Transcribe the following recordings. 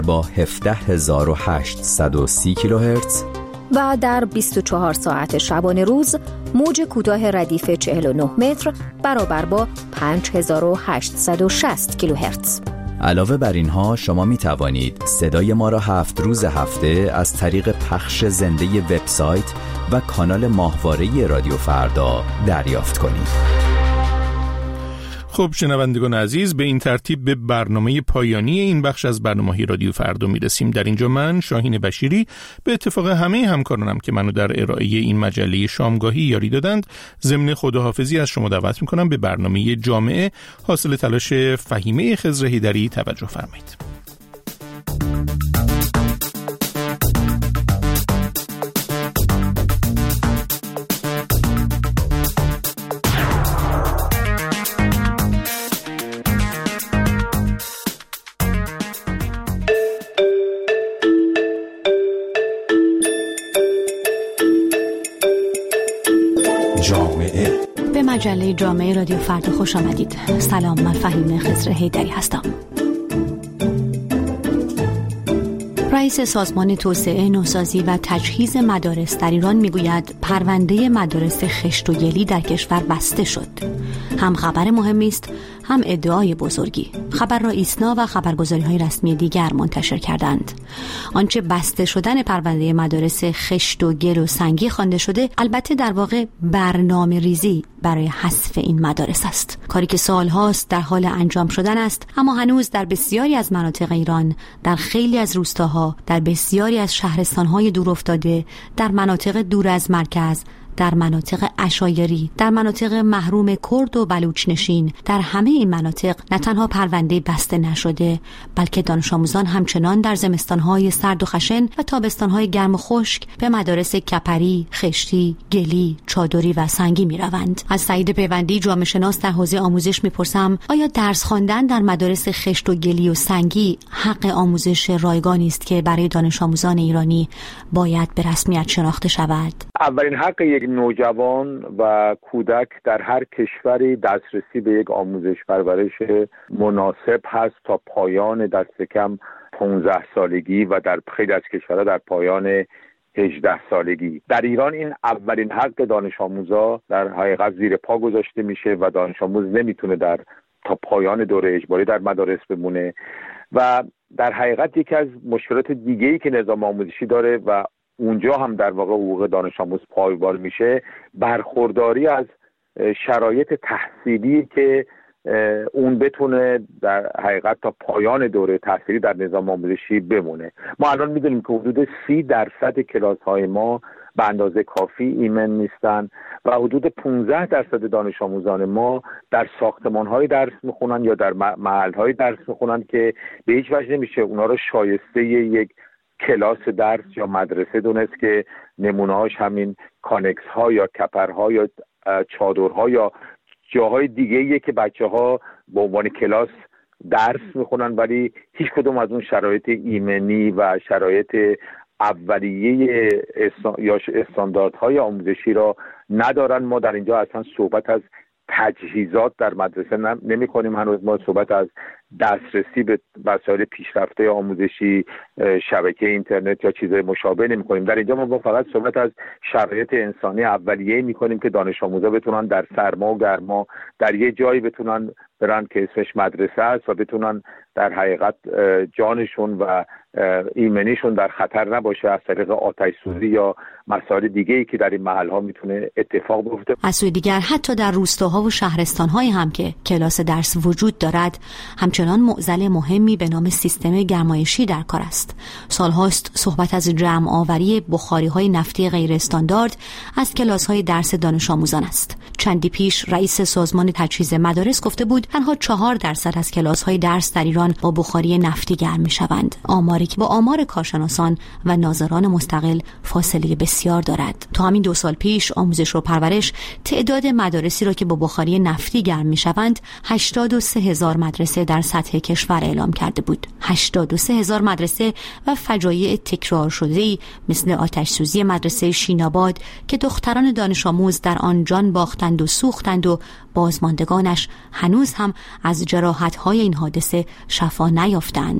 با 17830 کیلوهرتز و در 24 ساعت شبانه روز موج کوتاه ردیف 49 متر برابر با 5860 کیلوهرتز. علاوه بر اینها شما می توانید صدای ما را 7 روز هفته از طریق پخش زنده وبسایت و کانال ماهواره رادیو فردا دریافت کنید. خب شنوندگان عزیز، به این ترتیب به برنامه پایانی این بخش از برنامه رادیو فردا میرسیم. در اینجا من شاهین بشیری به اتفاق همه همکارانم که منو در ارائه این مجله شامگاهی یاری دادند ضمن خداحافظی از شما دعوت میکنم به برنامه جامعه حاصل تلاش فهیمه خضر هیدری توجه فرمایید. به مجله جامعه رادیو فردا خوش آمدید. سلام، من فهیمه خضر هیدری هستم. رئیس سازمان توسعه، نوسازی و تجهیز مدارس در ایران میگوید پرونده مدارس خشت و گلی در کشور بسته شد. هم خبر مهمی است، هم ادعای بزرگی. خبر را ایسنا و خبرگزاری‌های رسمی دیگر منتشر کردند. آنچه بسته شدن پرونده مدارس خشت و گل و سنگی خوانده شده، البته در واقع برنامه ریزی برای حذف این مدارس است. کاری که سالهاست در حال انجام شدن است، اما هنوز در بسیاری از مناطق ایران، در خیلی از روستاها، در بسیاری از شهرستان‌های دورافتاده، در مناطق دور از مرکز، در مناطق عشایری، در مناطق محروم کرد و بلوچ نشین، در همه این مناطق نه تنها پرونده بسته نشده، بلکه دانش آموزان همچنان در زمستان‌های سرد و خشن و تابستان‌های گرم و خشک به مدارس کپری، خشتی، گلی، چادری و سنگی می‌روند. از سعید پیوندی، جامعه شناس در حوزه آموزش می‌پرسم آیا درس خواندن در مدارس خشت و گلی و سنگی حق آموزش رایگانی است که برای دانش آموزان ایرانی باید به رسمیت شناخته شود؟ اولین حق یک نوجوان و کودک در هر کشوری دسترسی به یک آموزش پرورش مناسب هست تا پایان دست کم 15 سالگی و در خیلی از کشورها در پایان 18 سالگی. در ایران این اولین حق دانش آموزا در حقیقت زیر پا گذاشته میشه و دانش آموز نمیتونه تا پایان دوره اجباری در مدارس بمونه و در حقیقت یکی از مشکلات دیگه‌ای که نظام آموزشی داره و اونجا هم در واقع حقوق دانش آموز پایمال میشه، برخورداری از شرایط تحصیلی که اون بتونه در حقیقت تا پایان دوره تحصیلی در نظام آموزشی بمونه. ما الان میدونیم که حدود 30% کلاس‌های ما به اندازه کافی ایمن نیستن و حدود 15% دانش آموزان ما در ساختمان‌های درس میخونن یا در محل‌های درس میخونن که به هیچ وجه نمیشه اونا رو شایسته یک کلاس درس یا مدرسه دونست که نمونه‌هاش همین کانکس ها یا کپرها یا چادرها یا جاهای دیگه‌ایه که بچه‌ها به عنوان کلاس درس میخونن ولی هیچ کدوم از اون شرایط ایمنی و شرایط اولیه یا استانداردهای آموزشی را ندارن. ما در اینجا اصلا صحبت از تجهیزات در مدرسه نمی کنیم، هنوز ما صحبت از دسترسی به وسایل پیشرفته آموزشی، شبکه اینترنت یا چیزهای مشابه نمی کنیم. در اینجا ما فقط صحبت از شرایط انسانی اولیه می کنیم که دانش آموزا بتونن در سرما و گرما در یه جایی بتونن برن که اسمش مدرسه است و بتونن در حقیقت جانشون و ایمنیشون در خطر نباشه از طریق آتش سوزی یا مسائل دیگه‌ای که در این محل‌ها میتونه اتفاق بیفته. از سوی دیگر حتی در روستاها و شهرستان‌های هم که کلاس درس وجود دارد، همچنان معضل مهمی به نام سیستم گرمایشی در کار است. سال‌هاست صحبت از جمع آوری بخاری‌های نفتی غیر استاندارد از کلاس‌های درس دانش آموزان است. چندی پیش رئیس سازمان تجهیز مدارس گفته بود تنها 4% از کلاس‌های درس در ایران با بخاری نفتی گرم می‌شوند. آماری که با آمار کارشناسان و ناظران مستقل فاصله بسیار دارد. تا همین 2 سال پیش آموزش و پرورش تعداد مدارسی را که با بخاری نفتی گرم می‌شوند 83,000 مدرسه در سطح کشور اعلام کرده بود. 83,000 مدرسه و فجایع تکرار شده‌ای مثل آتش سوزی مدرسه شیناباد که دختران دانش آموز در آن جان باختند و سوختند و بازماندگانش هنوز هم از جراحت‌های این حادثه شفا نیافتند.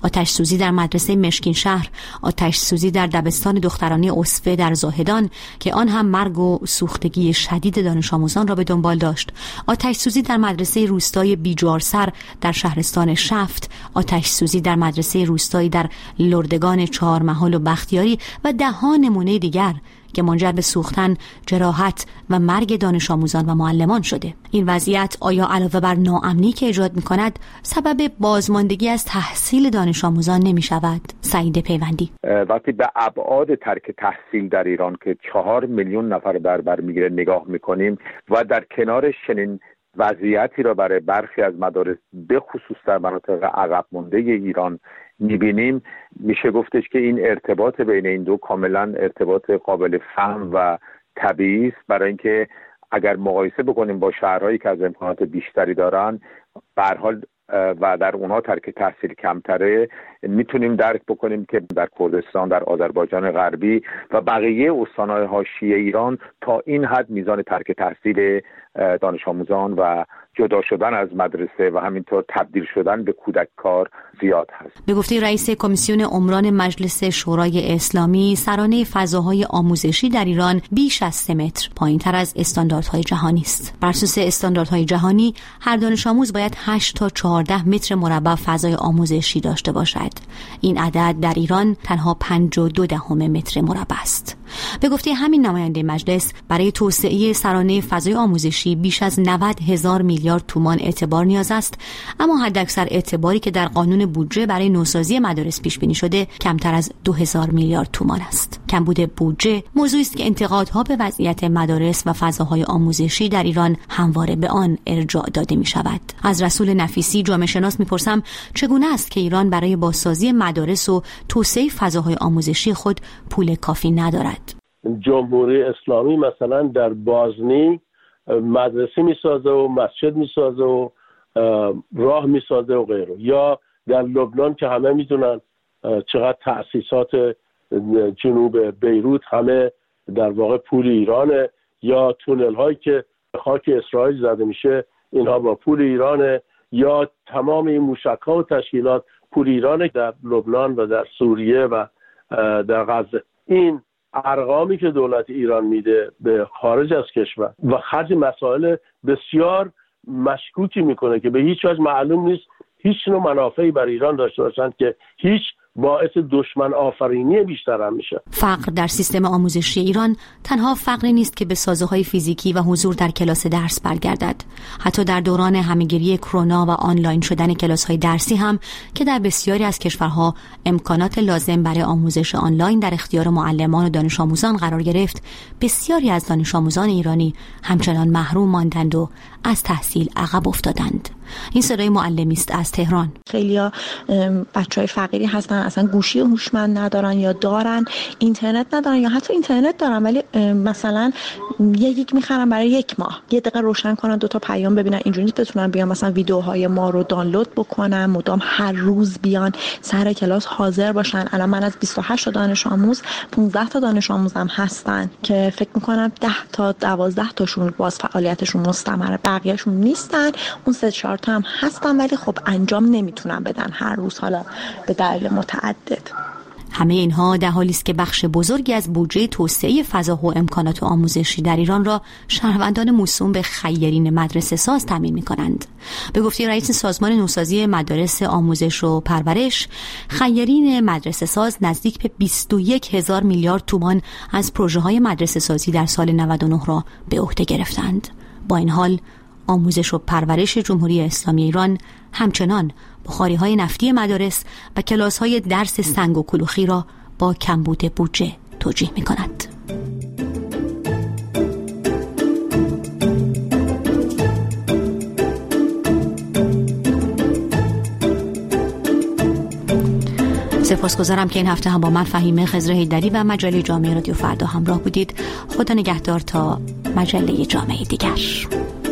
آتش سوزی در مدرسه مشکین شهر، آتش سوزی در دبستان دخترانه اسفه در زاهدان که آن هم مرگ و سوختگی شدید دانش آموزان را به دنبال داشت، آتش سوزی در مدرسه روستای بیجارسر در شهرستان شفت، آتش سوزی در مدرسه روستایی در لردگان چهارمحال و بختیاری و ده‌ها نمونه دیگر که منجر به سوختن، جراحت و مرگ دانش آموزان و معلمان شده. این وضعیت آیا علاوه بر ناامنی که ایجاد می‌کند سبب بازماندگی از تحصیل دانش آموزان نمی‌شود؟ سعید پیوندی: وقتی به ابعاد ترک تحصیل در ایران که 4 میلیون نفر بر میگیره نگاه می‌کنیم و در کنارش چنین وضعیتی را برای برخی از مدارس به خصوص در مناطق عقب مانده ایران می‌بینیم، میشه گفتش که این ارتباط بین این دو کاملا ارتباط قابل فهم و طبیعی است، برای اینکه اگر مقایسه بکنیم با شهرهایی که از امکانات بیشتری دارن به هر حال و در اونها ترک تحصیل کمتره، میتونیم درک بکنیم که در کردستان، در آذربایجان غربی و بقیه استان‌های حاشیه ایران تا این حد میزان ترک تحصیل دانش آموزان و جدا شدن از مدرسه و همینطور تبدیل شدن به کودک کار زیاد هست. به گفته رئیس کمیسیون عمران مجلس شورای اسلامی، سرانه فضاهای آموزشی در ایران بیش از 3 متر پایین‌تر از استانداردهای جهانی است. بر اساس استانداردهای جهانی هر دانش آموز باید 8 تا 14 متر مربع فضای آموزشی داشته باشد. این عدد در ایران تنها 52 متر مربع است. به گفته همین نماینده مجلس، برای توسعه سرانه فضای آموزشی بیش از 90,000 میلیارد تومان اعتبار نیاز است، اما حداکثر اعتباری که در قانون بودجه برای نوسازی مدارس پیش بینی شده کمتر از 2000 میلیارد تومان است. کمبود بودجه موضوعی است که انتقادها به وضعیت مدارس و فضاهای آموزشی در ایران همواره به آن ارجاع داده می شود. از رسول نفیسی، جامعه شناس، میپرسم چگونه است که ایران برای بازسازی مدارس و توسعه فضاهای آموزشی خود پول کافی ندارد؟ جمهوری اسلامی مثلا در بازنی مدرسه میسازه و مسجد میسازه و راه میسازه و غیره، یا در لبنان که همه میدونن چقدر تأسیسات جنوب بیروت همه در واقع پول ایرانه، یا تونل هایی که خاک اسرائیل زده میشه اینها با پول ایرانه، یا تمام این موشک ها و تشکیلات پول ایرانه در لبنان و در سوریه و در غزه. این ارقامی که دولت ایران میده به خارج از کشور و خرج مسائل بسیار مشکوکی میکنه که به هیچ وجه معلوم نیست هیچ نوع منافعی برای ایران داشته باشند که هیچ باعث دشمن آفرینی بیشتر هم میشه. فقر در سیستم آموزشی ایران تنها فقری نیست که به سازوهای فیزیکی و حضور در کلاس درس برگردد. حتی در دوران همهگیری کرونا و آنلاین شدن کلاس‌های درسی هم که در بسیاری از کشورها امکانات لازم برای آموزش آنلاین در اختیار معلمان و دانش آموزان قرار گرفت، بسیاری از دانش آموزان ایرانی همچنان محروم ماندند و از تحصیل عقب افتادند. این صدای معلمی است از تهران. خیلیا بچهای فقیری هستن، اصلا گوشی هوشمند ندارن یا دارن اینترنت ندارن یا حتی اینترنت دارن ولی مثلا یک میخرن برای 1 ماه، 1 دقیقه روشن کنن 2 تا پیام ببینن، اینجوری بتونن بیان مثلا ویدیوهای ما رو دانلود بکنن، مدام هر روز بیان سر کلاس حاضر باشن. الان من از 28 تا دانش آموز 15 تا دانش آموزم هستن که فکر میکنم 10 تا 12 تاشون باز فعالیتشون مستمره، بقیه‌شون نیستن. اون 3-4 تا هم هستن ولی خب انجام نمیتونن بدن هر روز، حالا به دلیل متعدد. همه اینها در حالی است که بخش بزرگی از بودجه توسعه فضا و امکانات آموزشی در ایران را شهروندان موسوم به خیرین مدرسه ساز تامین می‌کنند. به گفته رئیس سازمان نوسازی مدارس آموزش و پرورش، خیرین مدرسه ساز نزدیک به 21,000 میلیارد تومان از پروژه‌های مدرسه سازی در سال 99 را به عهده گرفتند. با این حال آموزش و پرورش جمهوری اسلامی ایران همچنان بخاری‌های نفتی مدارس و کلاس‌های درس سنگ و کلوخی را با کمبود بودجه توجیه می‌کند. سپاسگزارم که این هفته هم با من فهیمه خضر حیدری و مجله جامعه رادیو فردا همراه بودید. خدا نگهدار تا مجله جامعه دیگر.